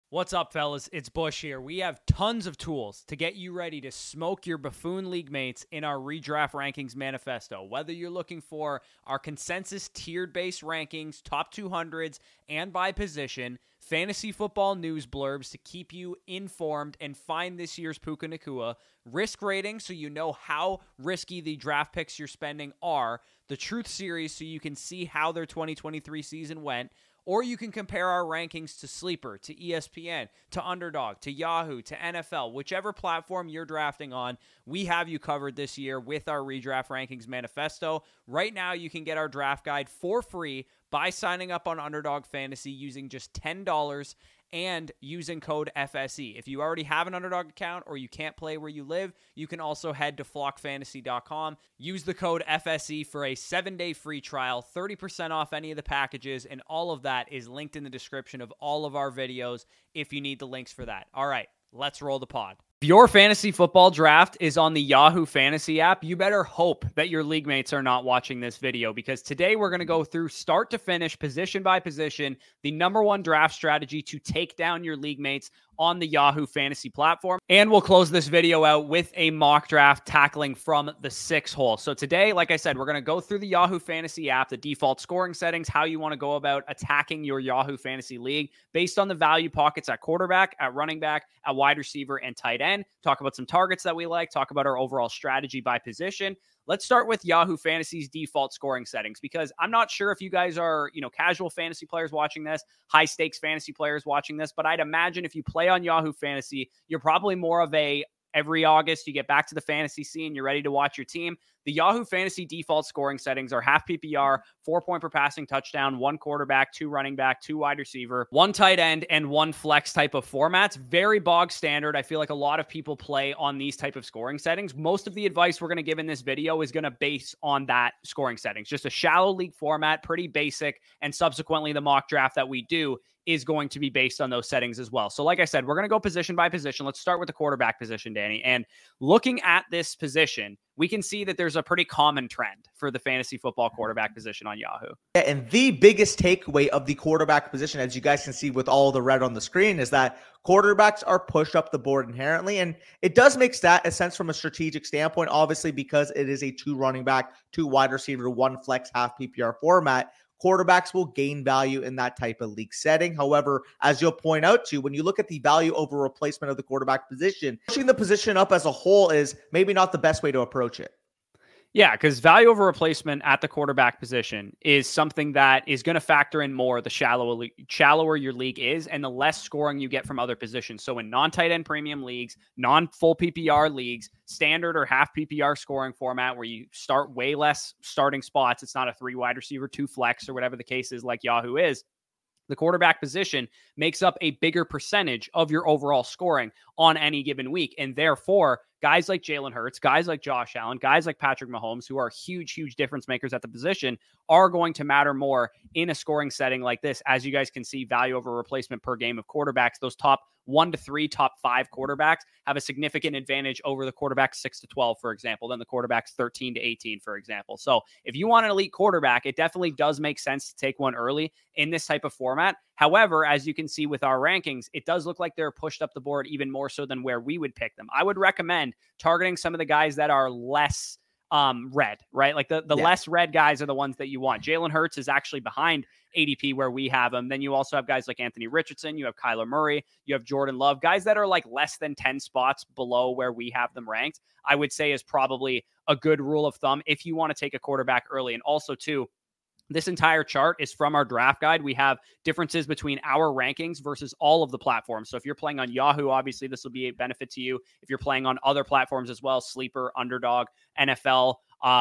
What's up, fellas? It's Bush here. We have tons of tools to get you ready to smoke your buffoon league mates in our redraft rankings manifesto. Whether you're looking for our consensus tiered based rankings, top 200s, and by position, fantasy football news blurbs to keep you informed and find this year's Puka Nacua, risk ratings so you know how risky the draft picks you're spending are, the Truth Series so you can see how their 2023 season went, or you can compare our rankings to Sleeper, to ESPN, to Underdog, to Yahoo, to NFL, whichever platform you're drafting on, we have you covered this year with our redraft rankings manifesto. Right now, you can get our draft guide for free by signing up on Underdog Fantasy using just $10 and using code FSE. If you already have an Underdog account or you can't play where you live, you can also head to flockfantasy.com. Use the code FSE for a 7-day free trial, 30% off any of the packages, and all of that is linked in the description of all of our videos if you need the links for that. All right, let's roll the pod. If your fantasy football draft is on the Yahoo Fantasy app, you better hope that your league mates are not watching this video, because today we're going to go through start to finish, position by position, the number one draft strategy to take down your league mates on the Yahoo Fantasy platform. And we'll close this video out with a mock draft tackling from the 6 hole. So today, like I said, we're going to go through the Yahoo Fantasy app, the default scoring settings, how you want to go about attacking your Yahoo Fantasy league based on the value pockets at quarterback, at running back, at wide receiver, and tight end. Talk about some targets that we like, talk about our overall strategy by position. Let's start with Yahoo Fantasy's default scoring settings, because I'm not sure if you guys are, casual fantasy players watching this, high stakes fantasy players watching this, but I'd imagine if you play on Yahoo Fantasy, you're probably more of a every August you get back to the fantasy scene, you're ready to watch your team. The Yahoo Fantasy default scoring settings are half PPR, 4 point per passing touchdown, 1 quarterback, 2 running back, 2 wide receiver, 1 tight end, and 1 flex type of formats. Very bog standard. I feel like a lot of people play on these type of scoring settings. Most of the advice we're going to give in this video is going to base on that scoring settings. Just a shallow league format, pretty basic, and subsequently the mock draft that we do is going to be based on those settings as well. So like I said, we're going to go position by position. Let's start with the quarterback position, Danny. And looking at this position, we can see that there's a pretty common trend for the fantasy football quarterback position on Yahoo. Yeah, and the biggest takeaway of the quarterback position, as you guys can see with all the red on the screen, is that quarterbacks are pushed up the board inherently. And it does make a sense from a strategic standpoint, obviously, because it is a 2 running back, 2 wide receiver, 1 flex, half PPR format. Quarterbacks will gain value in that type of league setting. However, as you'll point out to, when you look at the value over replacement of the quarterback position, pushing the position up as a whole is maybe not the best way to approach it. Yeah, because value over replacement at the quarterback position is something that is going to factor in more the shallower your league is and the less scoring you get from other positions. So in non-tight end premium leagues, non-full PPR leagues, standard or half PPR scoring format where you start way less starting spots, it's not a 3 wide receiver, 2 flex, or whatever the case is like Yahoo is. The quarterback position makes up a bigger percentage of your overall scoring on any given week. And therefore, guys like Jalen Hurts, guys like Josh Allen, guys like Patrick Mahomes, who are huge, huge difference makers at the position, are going to matter more in a scoring setting like this. As you guys can see, value over replacement per game of quarterbacks, those top 1 to 3, top 5 quarterbacks have a significant advantage over the quarterbacks 6 to 12, for example, than the quarterbacks 13 to 18, for example. So if you want an elite quarterback, it definitely does make sense to take one early in this type of format. However, as you can see with our rankings, it does look like they're pushed up the board even more so than where we would pick them. I would recommend targeting some of the guys that are less red, right? Like the less red guys are the ones that you want. Jalen Hurts is actually behind ADP where we have him. Then you also have guys like Anthony Richardson, you have Kyler Murray, you have Jordan Love, guys that are like less than 10 spots below where we have them ranked, I would say is probably a good rule of thumb if you want to take a quarterback early. And also too, this entire chart is from our draft guide. We have differences between our rankings versus all of the platforms. So if you're playing on Yahoo, obviously this will be a benefit to you. If you're playing on other platforms as well, Sleeper, Underdog, NFL,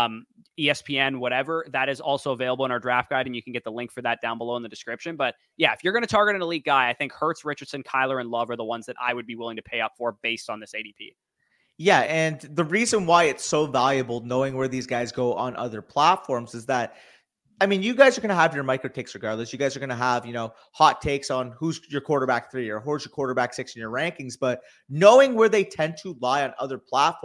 ESPN, whatever, that is also available in our draft guide, and you can get the link for that down below in the description. But yeah, if you're going to target an elite guy, I think Hurts, Richardson, Kyler, and Love are the ones that I would be willing to pay up for based on this ADP. Yeah, and the reason why it's so valuable knowing where these guys go on other platforms is that, I mean, you guys are going to have your micro takes regardless. You guys are going to have, hot takes on who's your quarterback 3 or who's your quarterback 6 in your rankings. But knowing where they tend to lie on other platforms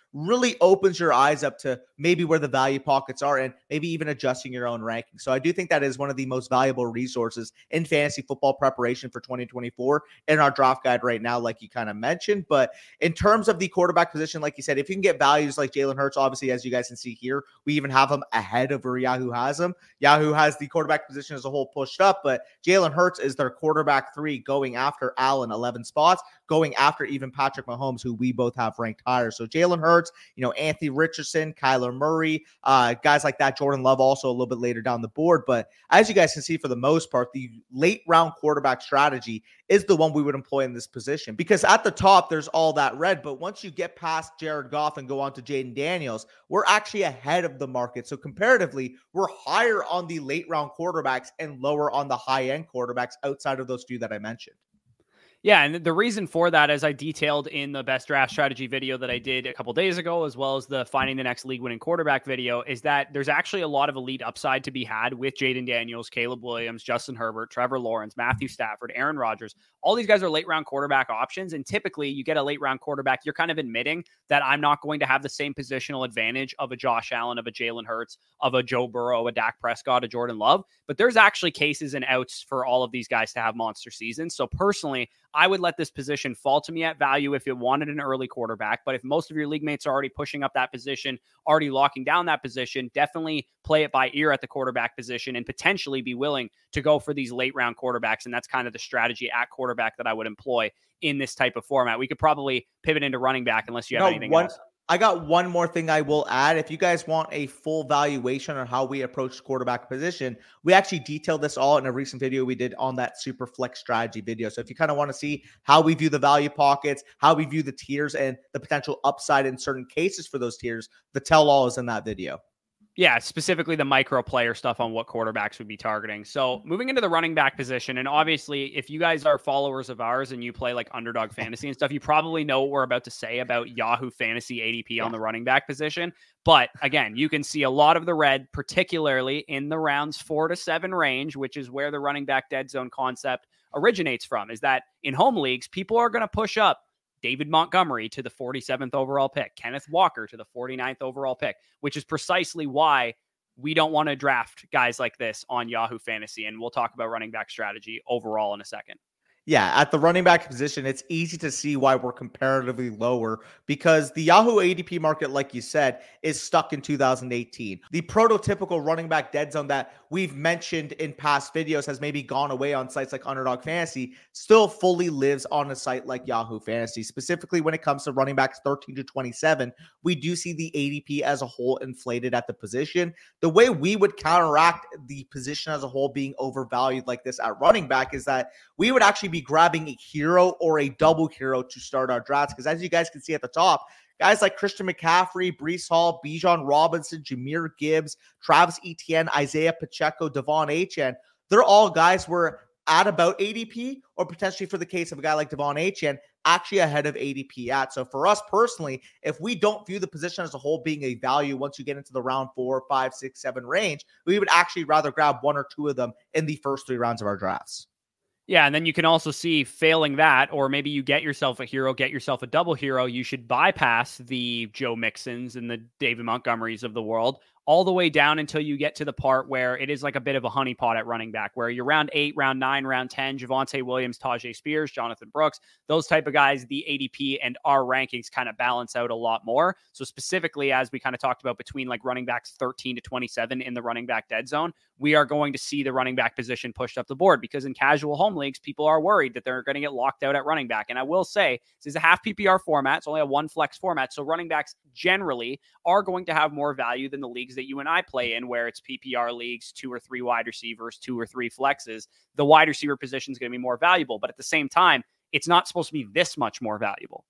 really opens your eyes up to maybe where the value pockets are and maybe even adjusting your own ranking. So I do think that is one of the most valuable resources in fantasy football preparation for 2024 in our draft guide right now, like you kind of mentioned. But in terms of the quarterback position, like you said, if you can get values like Jalen Hurts, obviously, as you guys can see here, we even have him ahead of where Yahoo has him. Yahoo has the quarterback position as a whole pushed up, but Jalen Hurts is their quarterback 3 going after Allen 11 spots, going after even Patrick Mahomes, who we both have ranked higher. So Jalen Hurts, Anthony Richardson, Kyler Murray, guys like that, Jordan Love also a little bit later down the board. But as you guys can see, for the most part, the late round quarterback strategy is the one we would employ in this position, because at the top, there's all that red. But once you get past Jared Goff and go on to Jaden Daniels, we're actually ahead of the market. So comparatively, we're higher on the late round quarterbacks and lower on the high end quarterbacks outside of those two that I mentioned. Yeah, and the reason for that, as I detailed in the best draft strategy video that I did a couple days ago, as well as the finding the next league winning quarterback video, is that there's actually a lot of elite upside to be had with Jaden Daniels, Caleb Williams, Justin Herbert, Trevor Lawrence, Matthew Stafford, Aaron Rodgers. All these guys are late round quarterback options. And typically you get a late round quarterback, you're kind of admitting that I'm not going to have the same positional advantage of a Josh Allen, of a Jalen Hurts, of a Joe Burrow, a Dak Prescott, a Jordan Love. But there's actually cases and outs for all of these guys to have monster seasons. So personally, I would let this position fall to me at value if it wanted an early quarterback. But if most of your league mates are already pushing up that position, already locking down that position, definitely play it by ear at the quarterback position and potentially be willing to go for these late round quarterbacks. And that's kind of the strategy at quarterback that I would employ in this type of format. We could probably pivot into running back unless you have anything else. I got one more thing I will add. If you guys want a full valuation on how we approach the quarterback position, we actually detailed this all in a recent video we did on that super flex strategy video. So if you kind of want to see how we view the value pockets, how we view the tiers, and the potential upside in certain cases for those tiers, the tell-all is in that video. Yeah, specifically the micro player stuff on what quarterbacks would be targeting. So moving into the running back position, and obviously if you guys are followers of ours and you play like Underdog Fantasy and stuff, you probably know what we're about to say about Yahoo Fantasy ADP on the running back position. But again, you can see a lot of the red, particularly in the rounds 4 to 7 range, which is where the running back dead zone concept originates from, is that in home leagues, people are going to push up David Montgomery to the 47th overall pick, Kenneth Walker to the 49th overall pick, which is precisely why we don't want to draft guys like this on Yahoo Fantasy. And we'll talk about running back strategy overall in a second. Yeah, at the running back position, it's easy to see why we're comparatively lower, because the Yahoo ADP market, like you said, is stuck in 2018. The prototypical running back dead zone that we've mentioned in past videos has maybe gone away on sites like Underdog Fantasy, still fully lives on a site like Yahoo Fantasy. Specifically when it comes to running backs 13 to 27, we do see the ADP as a whole inflated at the position. The way we would counteract the position as a whole being overvalued like this at running back is that we would actually be grabbing a hero or a double hero to start our drafts. Because as you guys can see at the top, guys like Christian McCaffrey, Breece Hall, Bijan Robinson, Jahmyr Gibbs, Travis Etienne, Isaiah Pacheco, Devon Achane, they're all guys were at about ADP, or potentially for the case of a guy like Devon Achane, actually ahead of ADP at. So for us personally, if we don't view the position as a whole being a value once you get into the round 4, 5, 6, 7 range, we would actually rather grab 1 or 2 of them in the first 3 rounds of our drafts. Yeah, and then you can also see failing that, or maybe you get yourself a hero, get yourself a double hero, you should bypass the Joe Mixons and the David Montgomerys of the world all the way down until you get to the part where it is like a bit of a honeypot at running back, where you're round 8, round 9, round 10, Javonte Williams, Tajay Spears, Jonathan Brooks, those type of guys, the ADP and our rankings kind of balance out a lot more. So specifically, as we kind of talked about between like running backs 13 to 27 in the running back dead zone, we are going to see the running back position pushed up the board, because in casual home leagues, people are worried that they're going to get locked out at running back. And I will say, this is a half PPR format. It's only a 1 flex format. So running backs generally are going to have more value than the leagues that you and I play in, where it's PPR leagues, 2 or 3 wide receivers, 2 or 3 flexes. The wide receiver position is going to be more valuable, but at the same time, it's not supposed to be this much more valuable.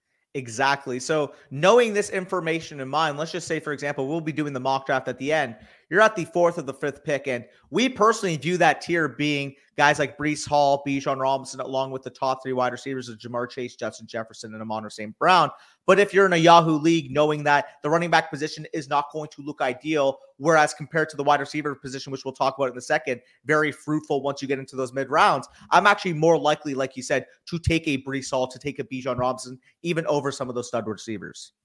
Exactly. So knowing this information in mind, let's just say, for example, we'll be doing the mock draft at the end. You're at the 4th or the 5th pick, and we personally view that tier being guys like Breece Hall, Bijan Robinson, along with the top 3 wide receivers of Jamar Chase, Justin Jefferson, and Amon-Ra St. Brown. But if you're in a Yahoo league, knowing that the running back position is not going to look ideal, whereas compared to the wide receiver position, which we'll talk about in a second, very fruitful once you get into those mid rounds, I'm actually more likely, like you said, to take a Breece Hall, to take a Bijan Robinson, even over some of those stud receivers.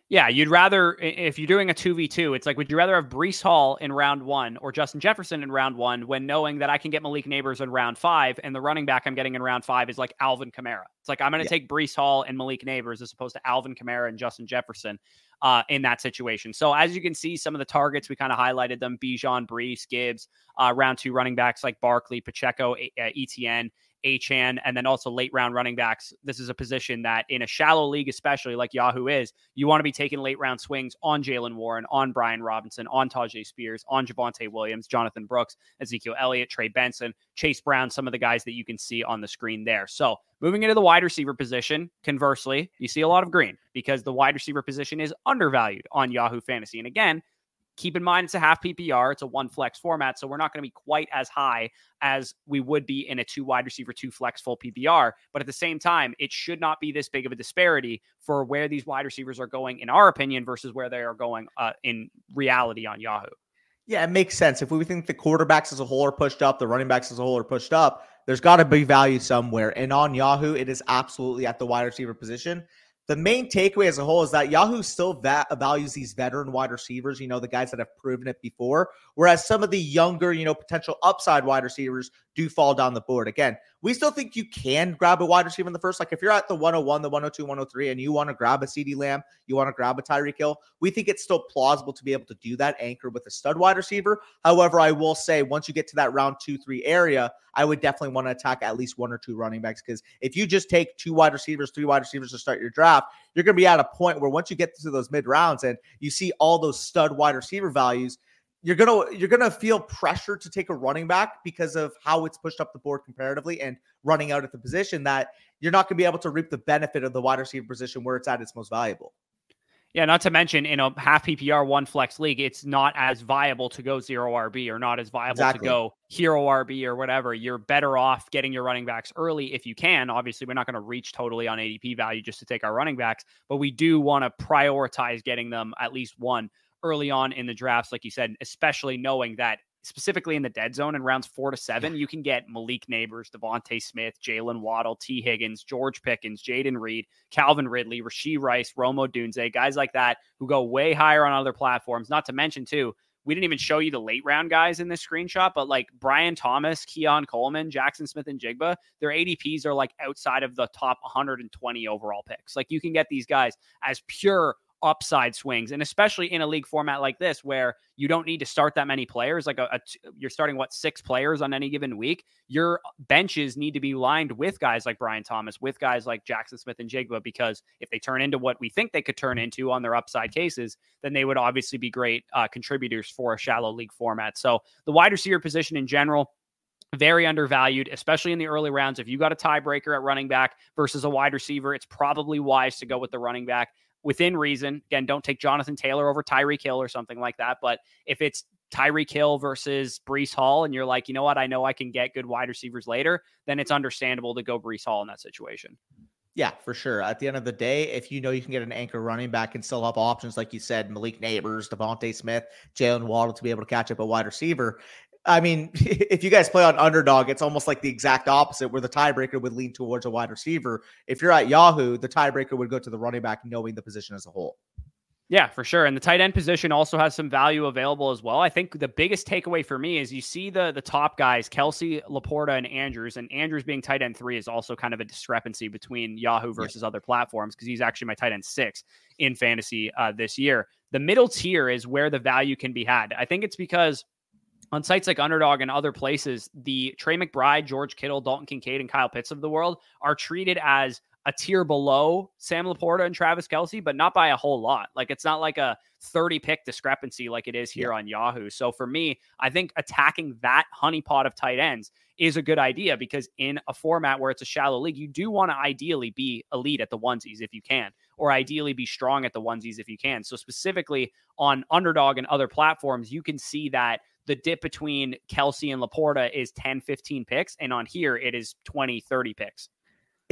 Yeah, you'd rather, if you're doing a 2v2, it's like, would you rather have Breece Hall in round 1 or Justin Jefferson in round 1 when knowing that I can get Malik Neighbors in round 5 and the running back I'm getting in round 5 is like Alvin Kamara? It's like, I'm going to Yeah. take Breece Hall and Malik Neighbors as opposed to Alvin Kamara and Justin Jefferson in that situation. So as you can see, some of the targets, we kind of highlighted them: Bijan, Breece, Gibbs, round 2 running backs like Barkley, Pacheco, Etienne, Achane, and then also late round running backs. This is a position that in a shallow league, especially like Yahoo is, you want to be taking late round swings on Jaylen Warren, on Brian Robinson, on Tajay Spears, on Javonte Williams, Jonathan Brooks, Ezekiel Elliott, Trey Benson, Chase Brown, some of the guys that you can see on the screen there. So moving into the wide receiver position, conversely, you see a lot of green because the wide receiver position is undervalued on Yahoo Fantasy. And again, keep in mind, it's a half PPR. It's a 1 flex format. So we're not going to be quite as high as we would be in a 2 wide receiver, 2 flex full PPR. But at the same time, it should not be this big of a disparity for where these wide receivers are going, in our opinion, versus where they are going in reality on Yahoo. Yeah, it makes sense. If we think the quarterbacks as a whole are pushed up, the running backs as a whole are pushed up, there's got to be value somewhere. And on Yahoo, it is absolutely at the wide receiver position. The main takeaway as a whole is that Yahoo still values these veteran wide receivers, the guys that have proven it before, whereas some of the younger, potential upside wide receivers do fall down the board. Again, we still think you can grab a wide receiver in the first. Like if you're at the 101, the 102, 103, and you want to grab a CeeDee Lamb, you want to grab a Tyreek Hill, we think it's still plausible to be able to do that anchor with a stud wide receiver. However, I will say once you get to that round 2-3 area, I would definitely want to attack at least 1 or 2 running backs, because if you just take 2 wide receivers, 3 wide receivers to start your draft, you're going to be at a point where once you get to those mid rounds and you see all those stud wide receiver values, you're gonna feel pressure to take a running back because of how it's pushed up the board comparatively and running out at the position, that you're not going to be able to reap the benefit of the wide receiver position where it's at its most valuable. Yeah, not to mention in a half PPR 1 flex league, it's not as viable to go 0 RB or not as viable to go hero RB or whatever. You're better off getting your running backs early if you can. Obviously, we're not going to reach totally on ADP value just to take our running backs, but we do want to prioritize getting them at least 1 early on in the drafts, like you said, especially knowing that specifically in the dead zone in rounds 4 to 7, you can get Malik Neighbors, Devontae Smith, Jalen Waddle, T. Higgins, George Pickens, Jaden Reed, Calvin Ridley, Rashee Rice, Rome Odunze, guys like that who go way higher on other platforms. Not to mention, too, we didn't even show you the late round guys in this screenshot, but like Brian Thomas, Keon Coleman, Jackson Smith, and Jigba, their ADPs are like outside of the top 120 overall picks. Like you can get these guys as pure upside swings, and especially in a league format like this where you don't need to start that many players, like you're starting 6 players on any given week. Your benches need to be lined with guys like Brian Thomas, with guys like Jackson Smith and Jigba, because if they turn into what we think they could turn into on their upside cases, then they would obviously be great contributors for a shallow league format. So the wide receiver position in general, very undervalued, especially in the early rounds. If you got a tiebreaker at running back versus a wide receiver, it's probably wise to go with the running back within reason. Again, don't take Jonathan Taylor over Tyreek Hill or something like that. But if it's Tyreek Hill versus Breece Hall and you're like, you know what, I know I can get good wide receivers later, then it's understandable to go Breece Hall in that situation. Yeah, for sure. At the end of the day, if you know you can get an anchor running back and still have options, like you said, Malik Neighbors, Devontae Smith, Jalen Waddle, to be able to catch up a wide receiver. I mean, if you guys play on Underdog, it's almost like the exact opposite, where the tiebreaker would lean towards a wide receiver. If you're at Yahoo, the tiebreaker would go to the running back, knowing the position as a whole. Yeah, for sure. And the tight end position also has some value available as well. I think the biggest takeaway for me is you see the top guys, Kelce, Laporta, and Andrews being tight end 3 is also kind of a discrepancy between Yahoo versus other platforms, because he's actually my tight end 6 in fantasy this year. The middle tier is where the value can be had. I think it's because on sites like Underdog and other places, the Trey McBride, George Kittle, Dalton Kincaid, and Kyle Pitts of the world are treated as a tier below Sam Laporta and Travis Kelce, but not by a whole lot. Like it's not like a 30 pick discrepancy like it is here on Yahoo. So for me, I think attacking that honeypot of tight ends is a good idea, because in a format where it's a shallow league, you do want to ideally be elite at the onesies if you can, or ideally be strong at the onesies if you can. So specifically on Underdog and other platforms, you can see that the dip between Kelce and Laporta is 10, 15 picks. And on here, it is 20, 30 picks.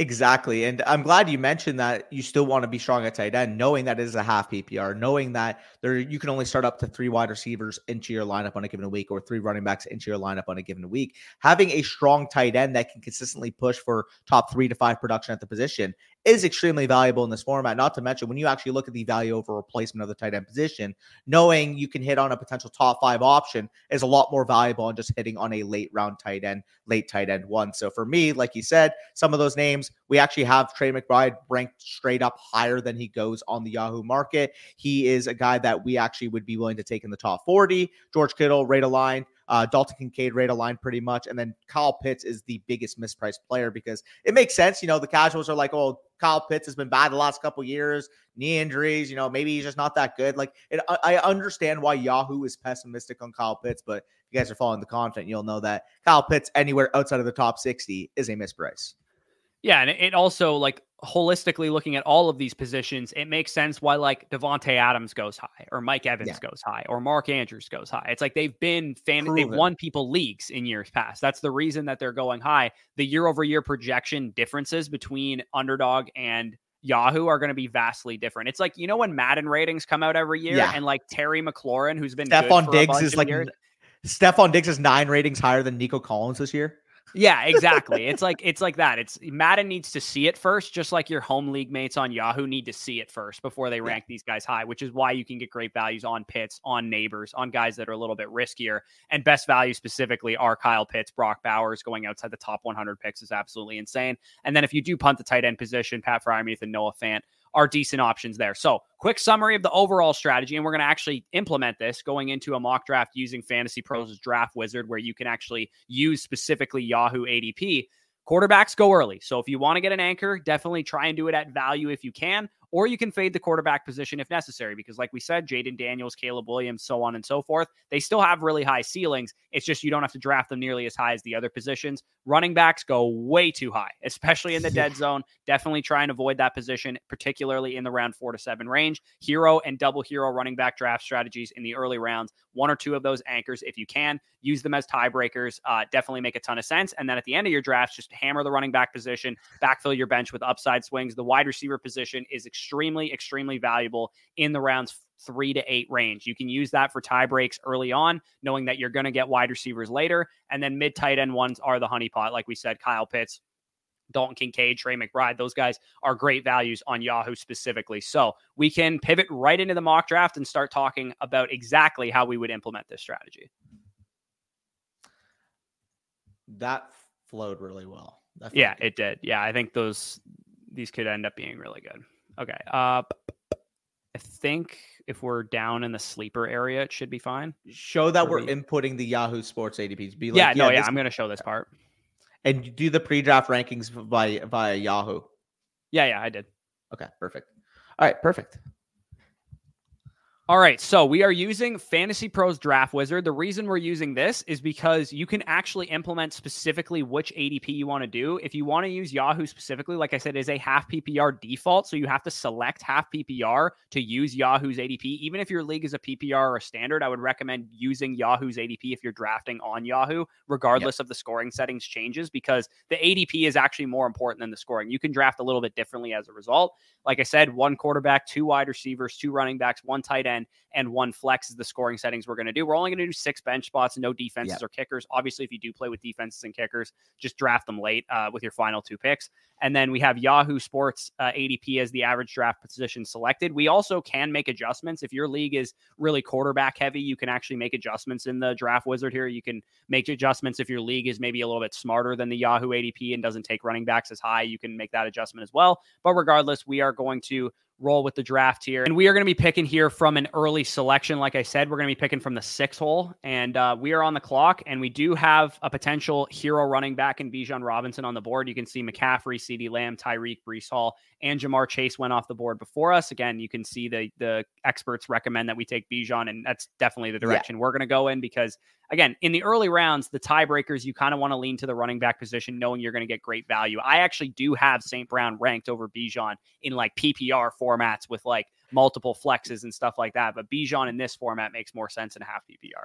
Exactly. And I'm glad you mentioned that you still want to be strong at tight end, knowing that it is a half PPR, knowing that you can only start up to 3 wide receivers into your lineup on a given week, or 3 running backs into your lineup on a given week. Having a strong tight end that can consistently push for top 3 to 5 production at the position is extremely valuable in this format. Not to mention, when you actually look at the value over replacement of the tight end position, knowing you can hit on a potential top 5 option is a lot more valuable than just hitting on a late tight end one. So for me, like you said, some of those names, we actually have Trey McBride ranked straight up higher than he goes on the Yahoo market. He is a guy that we actually would be willing to take in the top 40. George Kittle, rate aligned. Dalton Kincaid, rate aligned pretty much. And then Kyle Pitts is the biggest mispriced player, because it makes sense. The casuals are like, oh, Kyle Pitts has been bad the last couple years, knee injuries, maybe he's just not that good. I understand why Yahoo is pessimistic on Kyle Pitts, but if you guys are following the content, you'll know that Kyle Pitts anywhere outside of the top 60 is a misprice. Yeah, and it also, holistically looking at all of these positions, it makes sense why Devontae Adams goes high, or Mike Evans goes high, or Mark Andrews goes high. It's like they've won people leagues in years past. That's the reason that they're going high. The year-over-year projection differences between Underdog and Yahoo are going to be vastly different. It's like, when Madden ratings come out every year, and Terry McLaurin, who's been Stephon Diggs is Stephon Diggs is 9 ratings higher than Nico Collins this year. Yeah, exactly. It's like that. It's Madden needs to see it first, just like your home league mates on Yahoo need to see it first before they rank these guys high, which is why you can get great values on Pitts, on Neighbors, on guys that are a little bit riskier. And best value specifically are Kyle Pitts, Brock Bowers. Going outside the top 100 picks is absolutely insane. And then if you do punt the tight end position, Pat Freiermuth and Noah Fant are decent options there. So quick summary of the overall strategy, and we're going to actually implement this going into a mock draft using Fantasy Pros' Draft Wizard, where you can actually use specifically Yahoo ADP. Quarterbacks go early. So if you want to get an anchor, definitely try and do it at value if you can, or you can fade the quarterback position if necessary, because like we said, Jaden Daniels, Caleb Williams, so on and so forth, they still have really high ceilings. It's just you don't have to draft them nearly as high as the other positions. Running backs go way too high, especially in the dead zone. Definitely try and avoid that position, particularly in the round 4 to 7 range. Hero and double hero running back draft strategies in the early rounds. 1 or 2 of those anchors, if you can, use them as tiebreakers. Definitely make a ton of sense. And then at the end of your drafts, just hammer the running back position, backfill your bench with upside swings. The wide receiver position is extremely, extremely valuable in the rounds 3 to 8 range. You can use that for tie breaks early on, knowing that you're going to get wide receivers later. And then mid tight end ones are the honeypot. Like we said, Kyle Pitts, Dalton Kincaid, Trey McBride, those guys are great values on Yahoo specifically. So we can pivot right into the mock draft and start talking about exactly how we would implement this strategy. That flowed really well. Yeah, it did. Yeah, I think these could end up being really good. Okay. I think if we're down in the sleeper area, it should be fine. Show that we're inputting the Yahoo Sports ADPs. I'm going to show this part. And do the pre-draft rankings via Yahoo. Yeah, I did. Okay, perfect. All right, perfect. All right, so we are using Fantasy Pros Draft Wizard. The reason we're using this is because you can actually implement specifically which ADP you want to do. If you want to use Yahoo specifically, like I said, is a half PPR default, so you have to select half PPR to use Yahoo's ADP. Even if your league is a PPR or a standard, I would recommend using Yahoo's ADP if you're drafting on Yahoo, regardless of the scoring settings changes, because the ADP is actually more important than the scoring. You can draft a little bit differently as a result. Like I said, 1 quarterback, 2 wide receivers, 2 running backs, 1 tight end, and 1 flex is the scoring settings we're going to do. We're only going to do 6 bench spots, no defenses or kickers. Obviously, if you do play with defenses and kickers, just draft them late with your final 2 picks. And then we have Yahoo Sports ADP as the average draft position selected. We also can make adjustments. If your league is really quarterback heavy, you can actually make adjustments in the Draft Wizard here. You can make adjustments if your league is maybe a little bit smarter than the Yahoo ADP and doesn't take running backs as high. You can make that adjustment as well. But regardless, we are going to roll with the draft here. And we are going to be picking here from an early selection. Like I said, we're going to be picking from the 6th hole, and we are on the clock, and we do have a potential hero running back in Bijan Robinson on the board. You can see McCaffrey, CeeDee Lamb, Tyreek, Breece Hall, and Jamar Chase went off the board before us. Again, you can see the experts recommend that we take Bijan, and that's definitely the direction we're going to go in, because again, in the early rounds, the tiebreakers, you kind of want to lean to the running back position, knowing you're going to get great value. I actually do have St. Brown ranked over Bijan in PPR formats with multiple flexes and stuff like that. But Bijan in this format makes more sense in half PPR.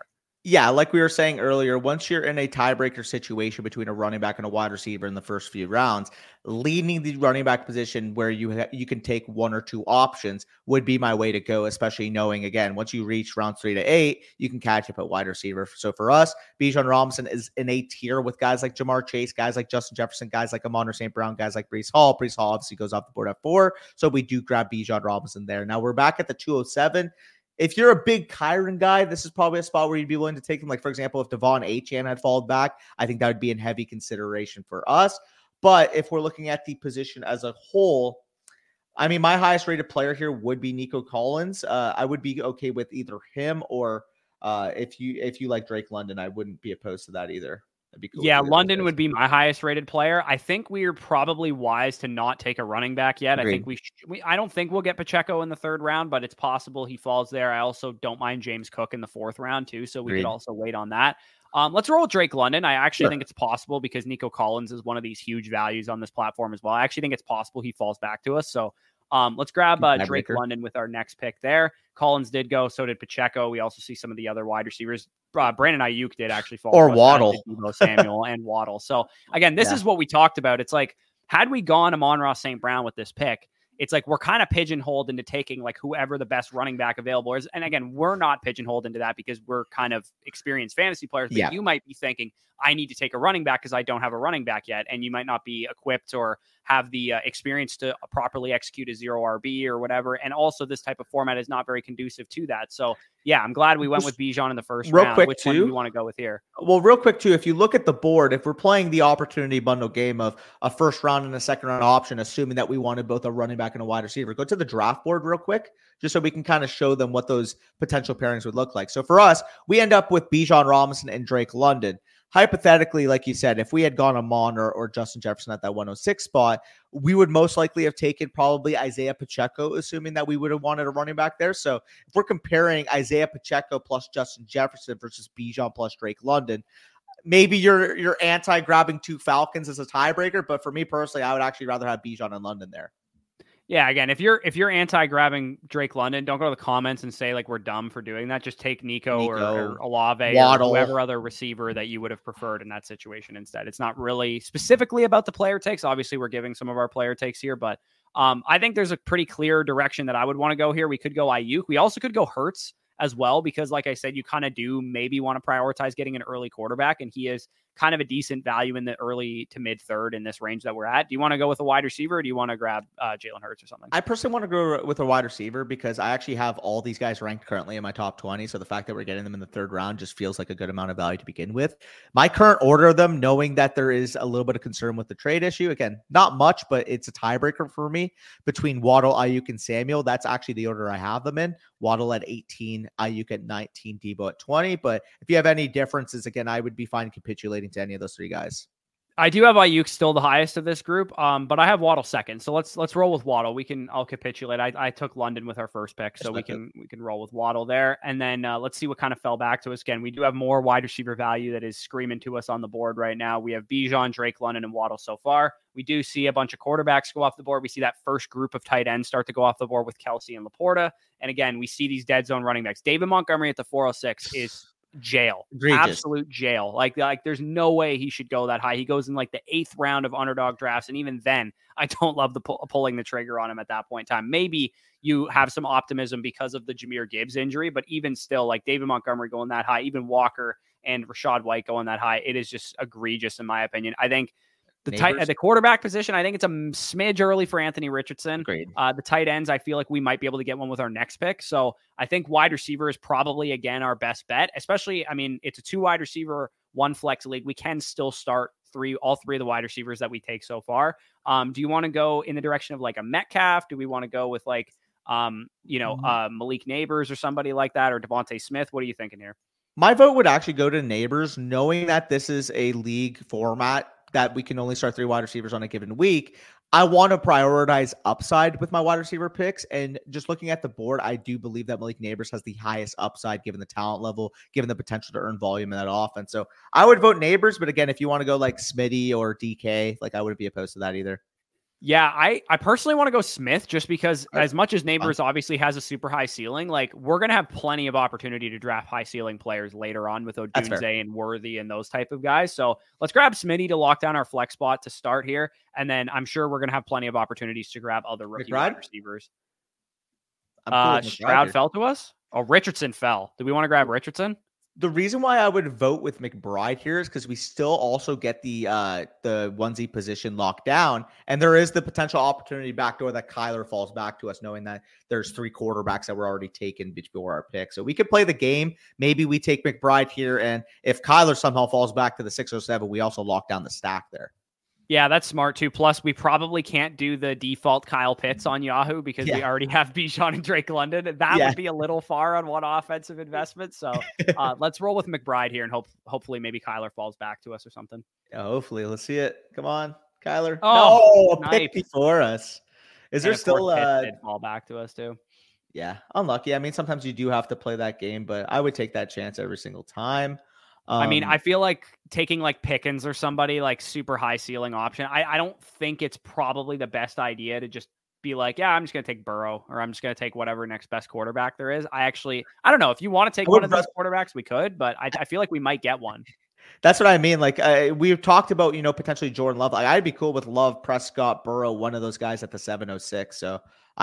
Yeah, like we were saying earlier, once you're in a tiebreaker situation between a running back and a wide receiver in the first few rounds, leaning the running back position where you can take one or two options would be my way to go, especially knowing, again, once you reach rounds 3 to 8, you can catch up at wide receiver. So for us, Bijan Robinson is in a tier with guys like Jamar Chase, guys like Justin Jefferson, guys like Amon St. Brown, guys like Breece Hall. Breece Hall obviously goes off the board at 4, so we do grab Bijan Robinson there. Now we're back at the 207. If you're a big Kyren guy, this is probably a spot where you'd be willing to take him. Like, for example, if Devon Achane had fallen back, I think that would be in heavy consideration for us. But if we're looking at the position as a whole, I mean, my highest rated player here would be Nico Collins. I would be okay with either him or if you like Drake London, I wouldn't be opposed to that either. That'd be cool. Yeah, London would be my highest rated player. I think we are probably wise to not take a running back yet. Agreed. I think I don't think we'll get Pacheco in the 3rd round, but it's possible he falls there. I also don't mind James Cook in the 4th round too, so we could also wait on that. Let's roll with Drake London. I actually think it's possible because Nico Collins is one of these huge values on this platform as well. I actually think it's possible he falls back to us. So let's grab Drake London with our next pick there. Collins did go, so did Pacheco. We also see some of the other wide receivers. Brandon Ayuk did actually fall. Or Waddle. Deebo Samuel and Waddle. So again, this is what we talked about. It's like, had we gone Amon-Ra St. Brown with this pick, it's like we're kind of pigeonholed into taking like whoever the best running back available is. And again, we're not pigeonholed into that because we're kind of experienced fantasy players. But you might be thinking, I need to take a running back because I don't have a running back yet. And you might not be equipped or have the experience to properly execute a 0 RB or whatever. And also this type of format is not very conducive to that. So yeah, I'm glad we went with Bijan in the first round. Quick Which one do you want to go with here? Well, real quick too, if you look at the board, if we're playing the opportunity bundle game of a first round and a second round option, assuming that we wanted both a running back and a wide receiver, go to the draft board real quick, just so we can kind of show them what those potential pairings would look like. So for us, we end up with Bijan Robinson and Drake London. Hypothetically, like you said, if we had gone Amon or Justin Jefferson at that 106 spot, we would most likely have taken probably Isaiah Pacheco, assuming that we would have wanted a running back there. So if we're comparing Isaiah Pacheco plus Justin Jefferson versus Bijan plus Drake London, maybe you're anti-grabbing 2 Falcons as a tiebreaker, but for me personally, I would actually rather have Bijan and London there. Yeah, again, if you're anti-grabbing Drake London, don't go to the comments and say like we're dumb for doing that. Just take Nico or Olave Waddle, or whoever other receiver that you would have preferred in that situation instead. It's not really specifically about the player takes. Obviously, we're giving some of our player takes here, but I think there's a pretty clear direction that I would want to go here. We could go Ayuk. We also could go Hurts as well, because like I said, you kind of do maybe want to prioritize getting an early quarterback, and he is kind of a decent value in the early to mid 3rd in this range that we're at. Do you want to go with a wide receiver, or do you want to grab Jalen Hurts or something? I personally want to go with a wide receiver because I actually have all these guys ranked currently in my top 20. So the fact that we're getting them in the 3rd round just feels like a good amount of value to begin with. My current order of them, knowing that there is a little bit of concern with the trade issue, again, not much, but it's a tiebreaker for me between Waddle, Ayuk, and Samuel. That's actually the order I have them in. Waddle at 18, Ayuk at 19, Deebo at 20. But if you have any differences, again, I would be fine capitulating to any of those 3 guys. I do have Ayuk still the highest of this group, but I have Waddle second. So let's roll with Waddle. I'll capitulate. I took London with our first pick, so we can roll with Waddle there. And then let's see what kind of fell back to us. Again, we do have more wide receiver value that is screaming to us on the board right now. We have Bijan, Drake London, and Waddle so far. We do see a bunch of quarterbacks go off the board. We see that first group of tight ends start to go off the board with Kelsey and Laporta. And again, we see these dead zone running backs. David Montgomery at the 406 is jail. Egregious. Absolute jail. Like there's no way he should go that high. He goes in like the 8th round of underdog drafts, and even then I don't love the pulling the trigger on him at that point in time. Maybe you have some optimism because of the Jahmyr Gibbs injury, but even still, like David Montgomery going that high, even Walker and Rachaad White going that high, it is just egregious in my opinion. I think at the quarterback position, I think it's a smidge early for Anthony Richardson. Great. The tight ends, I feel like we might be able to get one with our next pick. So I think wide receiver is probably, again, our best bet, especially, I mean, it's a 2 wide receiver, 1 flex league. We can still start all three of the wide receivers that we take so far. Do you want to go in the direction of like a Metcalf? Do we want to go with like, Malik Neighbors or somebody like that, or Devontae Smith? What are you thinking here? My vote would actually go to Neighbors, knowing that this is a league format that we can only start 3 wide receivers on a given week. I want to prioritize upside with my wide receiver picks. And just looking at the board, I do believe that Malik Neighbors has the highest upside given the talent level, given the potential to earn volume in that offense. So I would vote Neighbors. But again, if you want to go like Smitty or DK, like I wouldn't be opposed to that either. Yeah, I personally want to go Smith just because as much as Neighbors obviously has a super high ceiling, like we're going to have plenty of opportunity to draft high ceiling players later on with That's fair. Odunze and Worthy and those type of guys. So let's grab Smitty to lock down our flex spot to start here. And then I'm sure we're going to have plenty of opportunities to grab other rookie wide McBride? receivers. I'm cool with McBride Stroud here. fell to us. Oh, Richardson fell. Do we want to grab Richardson? The reason why I would vote with McBride here is because we still also get the onesie position locked down, and there is the potential opportunity backdoor that Kyler falls back to us, knowing that there's 3 quarterbacks that were already taken before our pick. So we could play the game. Maybe we take McBride here, and if Kyler somehow falls back to the 6 or 7, we also lock down the stack there. Yeah, that's smart too. Plus, we probably can't do the default Kyle Pitts on Yahoo because we already have Bijan and Drake London. That would be a little far on one offensive investment. So let's roll with McBride here and hopefully maybe Kyler falls back to us or something. Yeah, hopefully. Let's see it. Come on, Kyler. Oh, no, a pick before us. Is there still did fall back to us too? Yeah, unlucky. I mean, sometimes you do have to play that game, but I would take that chance every single time. I mean, I feel like taking like Pickens or somebody like super high ceiling option. I don't think it's probably the best idea to just be like, yeah, I'm just going to take Burrow or I'm just going to take whatever next best quarterback there is. I don't know if you want to take one of those quarterbacks, we could, but I feel like we might get one. That's what I mean. Like we've talked about, potentially Jordan Love. Like, I'd be cool with Love, Prescott, Burrow, one of those guys at the 706. So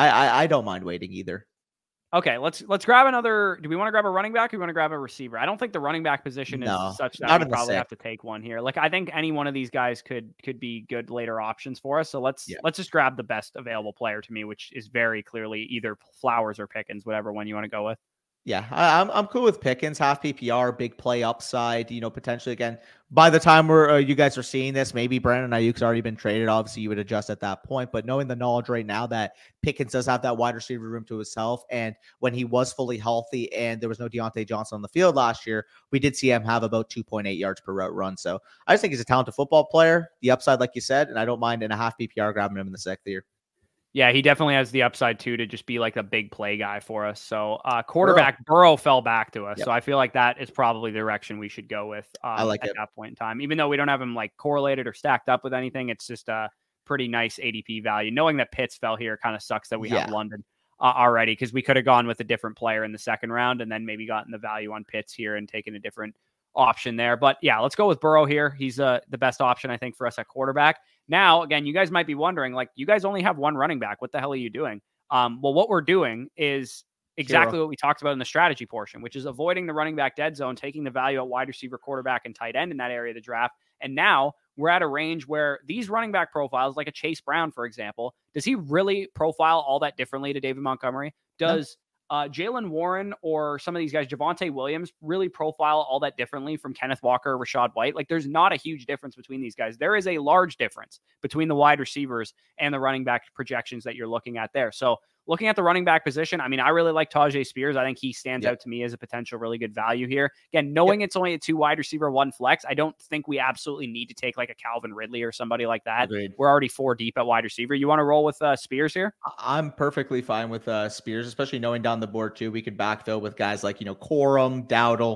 I don't mind waiting either. Okay, let's grab another. Do we want to grab a running back or do we want to grab a receiver? I don't think the running back position is such that we probably have to take one here. Like I think any one of these guys could be good later options for us. So let's just grab the best available player to me, which is very clearly either Flowers or Pickens, whatever one you want to go with. Yeah, I'm cool with Pickens, half PPR, big play upside. Potentially again. By the time you guys are seeing this, maybe Brandon Ayuk's already been traded. Obviously, you would adjust at that point. But knowing the knowledge right now that Pickens does have that wide receiver room to himself, and when he was fully healthy and there was no Deontay Johnson on the field last year, we did see him have about 2.8 yards per route run. So I just think he's a talented football player. The upside, like you said, and I don't mind in a half PPR grabbing him in the 6th year. Yeah, he definitely has the upside too to just be like the big play guy for us. So quarterback Burrow fell back to us. Yep. So I feel like that is probably the direction we should go with at that point in time. Even though we don't have him like correlated or stacked up with anything, it's just a pretty nice ADP value. Knowing that Pitts fell here kind of sucks that we have London already because we could have gone with a different player in the 2nd round and then maybe gotten the value on Pitts here and taken a different option there. But yeah, let's go with Burrow here. He's the best option, I think, for us at quarterback. Now, again, you guys might be wondering, like, you guys only have one running back. What the hell are you doing? Well, what we're doing is exactly what we talked about in the strategy portion, which is avoiding the running back dead zone, taking the value at wide receiver, quarterback, and tight end in that area of the draft. And now we're at a range where these running back profiles, like a Chase Brown, for example, does he really profile all that differently to David Montgomery? Does Jaylen Warren or some of these guys, Javonte Williams, really profile all that differently from Kenneth Walker or Rachaad White? Like, there's not a huge difference between these guys. There is a large difference between the wide receivers and the running back projections that you're looking at there. So looking at the running back position, I mean, I really like Tyjae Spears. I think he stands out to me as a potential really good value here. Again, knowing it's only a 2 wide receiver, 1 flex, I don't think we absolutely need to take like a Calvin Ridley or somebody like that. Agreed. We're already 4 deep at wide receiver. You want to roll with Spears here? I'm perfectly fine with Spears, especially knowing down the board too. We could backfill with guys like, Corum, Dowdle,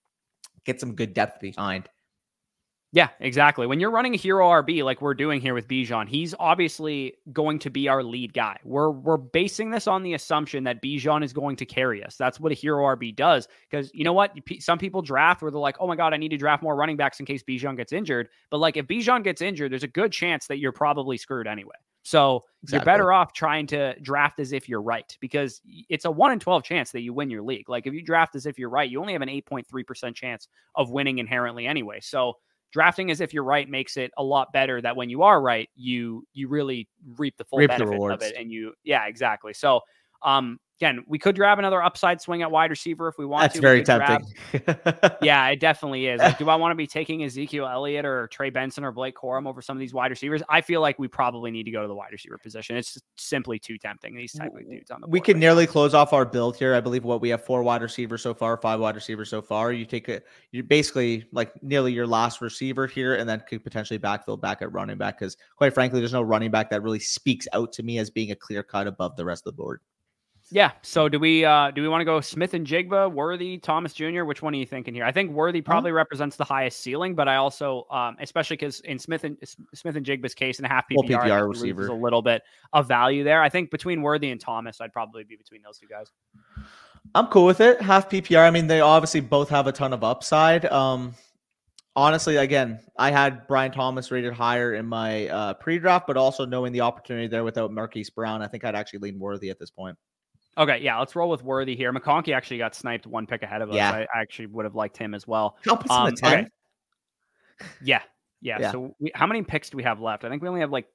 get some good depth behind. Yeah, exactly. When you're running a hero RB like we're doing here with Bijan, he's obviously going to be our lead guy. We're basing this on the assumption that Bijan is going to carry us. That's what a hero RB does. Because you know what? Some people draft where they're like, oh my God, I need to draft more running backs in case Bijan gets injured. But like if Bijan gets injured, there's a good chance that you're probably screwed anyway. So You're better off trying to draft as if you're right, because it's a 1 in 12 chance that you win your league. Like if you draft as if you're right, you only have an 8.3% chance of winning inherently anyway. So drafting as if you're right makes it a lot better that when you are right, you really reap the full benefit of it. And exactly. So, again, we could grab another upside swing at wide receiver if we want to. That's very tempting. Yeah, it definitely is. Like, do I want to be taking Ezekiel Elliott or Trey Benson or Blake Corum over some of these wide receivers? I feel like we probably need to go to the wide receiver position. It's just simply too tempting. These type of dudes on the board. We can nearly close off our build here. I believe we have 4 wide receivers so far, 5 wide receivers so far. You're basically like nearly your last receiver here, and then could potentially backfill back at running back, because quite frankly, there's no running back that really speaks out to me as being a clear cut above the rest of the board. Yeah. So do we want to go Smith and Jigba, Worthy, Thomas Jr.? Which one are you thinking here? I think Worthy probably represents the highest ceiling, but I also, especially because in Smith and Jigba's case, in a half PPR, PPR I think receiver, loses a little bit of value there. I think between Worthy and Thomas, I'd probably be between those two guys. I'm cool with it. Half PPR. I mean, they obviously both have a ton of upside. Honestly, again, I had Brian Thomas rated higher in my pre-draft, but also knowing the opportunity there without Marquise Brown, I think I'd actually lean Worthy at this point. Okay, yeah, let's roll with Worthy here. McConkey actually got sniped one pick ahead of us. I actually would have liked him as well. Help us in the 10. Okay. Yeah. So how many picks do we have left? I think we only have like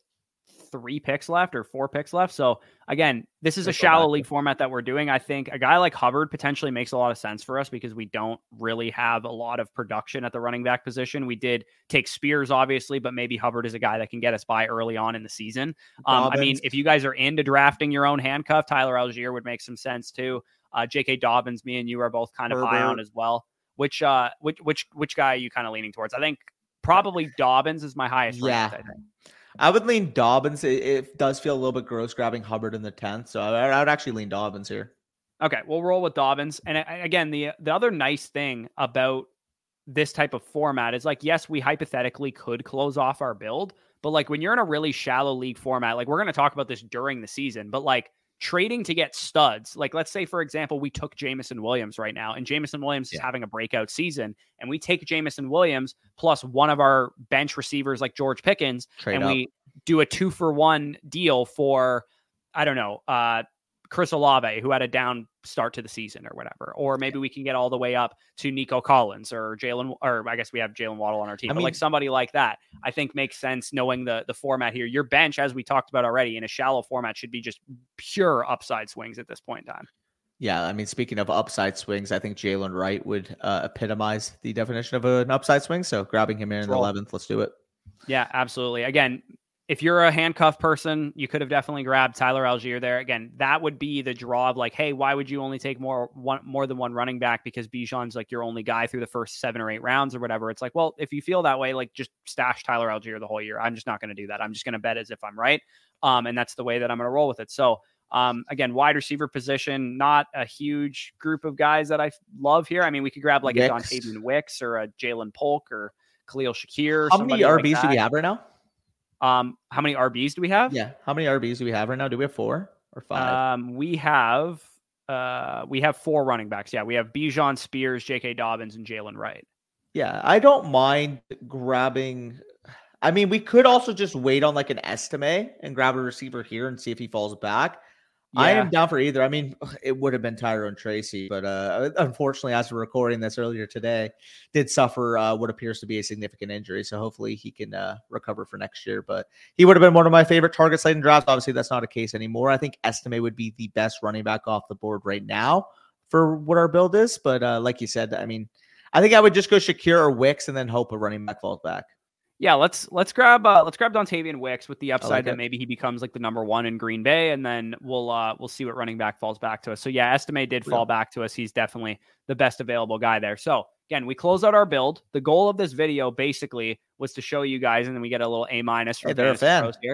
3 picks left or 4 picks left. So again, this is a shallow league format that we're doing. I think a guy like Hubbard potentially makes a lot of sense for us because we don't really have a lot of production at the running back position. We did take Spears, obviously, but maybe Hubbard is a guy that can get us by early on in the season. I mean, if you guys are into drafting your own handcuff, Tyler Algier would make some sense too. J.K. Dobbins, me and you are both kind of high on as well. Which guy are you kind of leaning towards? I think probably Dobbins is my highest ranked, I think. I would lean Dobbins. It does feel a little bit gross grabbing Hubbard in the 10th, so I would actually lean Dobbins here. Okay, we'll roll with Dobbins. And again, the other nice thing about this type of format is like, yes, we hypothetically could close off our build, but like when you're in a really shallow league format, like we're going to talk about this during the season, but like trading to get studs, like let's say, for example, we took Jameson Williams right now, and Jameson Williams is having a breakout season, and we take Jameson Williams plus one of our bench receivers like George Pickens, we do a 2-for-1 deal for, I don't know, Chris Olave, who had a down start to the season or whatever. Or maybe we can get all the way up to Nico Collins or I guess we have Jalen Waddle on our team, but like somebody like that, I think makes sense knowing the format here. Your bench, as we talked about already, in a shallow format should be just pure upside swings at this point in time. Yeah, I mean, speaking of upside swings, I think Jalen Wright would epitomize the definition of an upside swing. So grabbing him in the 11th, let's do it. Yeah, absolutely. Again, if you're a handcuff person, you could have definitely grabbed Tyler Algier there. Again, that would be the draw of like, hey, why would you only take more than one running back because Bijan's like your only guy through the first 7 or 8 rounds or whatever. It's like, well, if you feel that way, like just stash Tyler Algier the whole year. I'm just not going to do that. I'm just going to bet as if I'm right. And that's the way that I'm going to roll with it. So again, wide receiver position, not a huge group of guys that I love here. I mean, we could grab like a Dontavian Wicks or a Jalen Polk or Khalil Shakir. How many RBs do we have right now? How many RBs do we have? Yeah. How many RBs do we have right now? Do we have 4 or 5? We have 4 running backs. Yeah. We have Bijan, Spears, J.K. Dobbins, and Jalen Wright. Yeah. I don't mind grabbing. I mean, we could also just wait on like an estimate and grab a receiver here and see if he falls back. Yeah. I am down for either. I mean, it would have been Tyrone Tracy, but unfortunately, as we're recording this earlier today, did suffer what appears to be a significant injury. So hopefully he can recover for next year. But he would have been one of my favorite targets late in drafts. Obviously, that's not a case anymore. I think Estime would be the best running back off the board right now for what our build is. But like you said, I mean, I think I would just go Shakir or Wicks and then hope a running back falls back. Yeah, let's grab Dontavian Wicks with the upside that maybe he becomes like the number 1 in Green Bay, and then we'll see what running back falls back to us. So yeah, Estime did fall back to us. He's definitely the best available guy there. So again, we close out our build. The goal of this video basically was to show you guys, and then we get a little A- from Fantasy Pros here.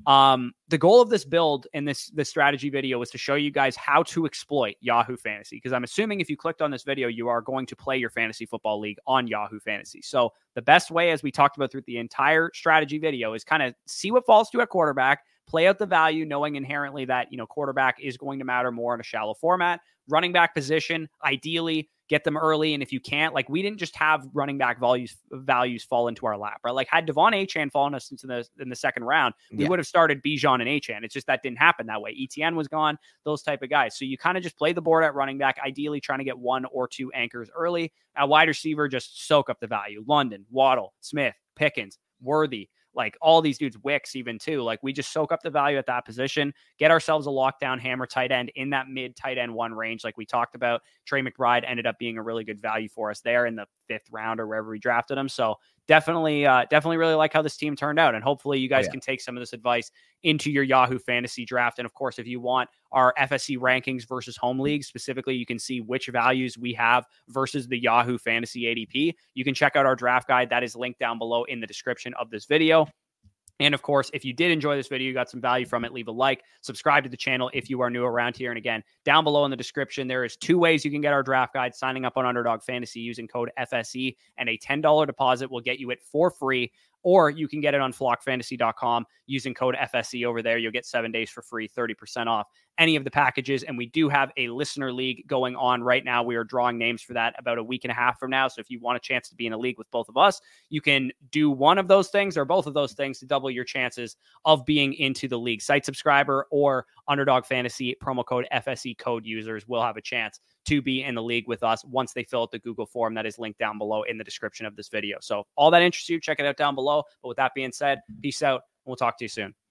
The goal of this build in this strategy video was to show you guys how to exploit Yahoo Fantasy, because I'm assuming if you clicked on this video, you are going to play your fantasy football league on Yahoo Fantasy. So the best way, as we talked about through the entire strategy video, is kind of see what falls to a quarterback, play out the value, knowing inherently that, quarterback is going to matter more in a shallow format. Running back position, ideally, get them early. And if you can't, like, we didn't just have running back values fall into our lap, right? Like, had Devon Achane fallen us in the second round, we would have started Bijan and Achane. It's just that didn't happen that way. ETN was gone, those type of guys. So you kind of just play the board at running back, ideally trying to get 1 or 2 anchors early. At wide receiver, just soak up the value. London, Waddle, Smith, Pickens, Worthy, like all these dudes, Wicks even too. Like, we just soak up the value at that position, get ourselves a lockdown hammer tight end in that mid tight end 1 range. Like we talked about, Trey McBride ended up being a really good value for us there in the 5th round or wherever we drafted him. So definitely really like how this team turned out. And hopefully you guys can take some of this advice into your Yahoo Fantasy draft. And of course, if you want our FSC rankings versus home league, specifically, you can see which values we have versus the Yahoo Fantasy ADP. You can check out our draft guide. That is linked down below in the description of this video. And of course, if you did enjoy this video, you got some value from it, leave a like, subscribe to the channel if you are new around here. And again, down below in the description, there is 2 ways you can get our draft guide: signing up on Underdog Fantasy using code FSE, and a $10 deposit will get you it for free. Or you can get it on flockfantasy.com using code FSE over there. You'll get 7 days for free, 30% off any of the packages. And we do have a listener league going on right now. We are drawing names for that about a week and a half from now. So if you want a chance to be in a league with both of us, you can do one of those things or both of those things to double your chances of being into the league. Site subscriber or Underdog Fantasy promo code FSE code users will have a chance to be in the league with us once they fill out the Google form that is linked down below in the description of this video. So all that interests you, check it out down below. But with that being said, peace out. And we'll talk to you soon.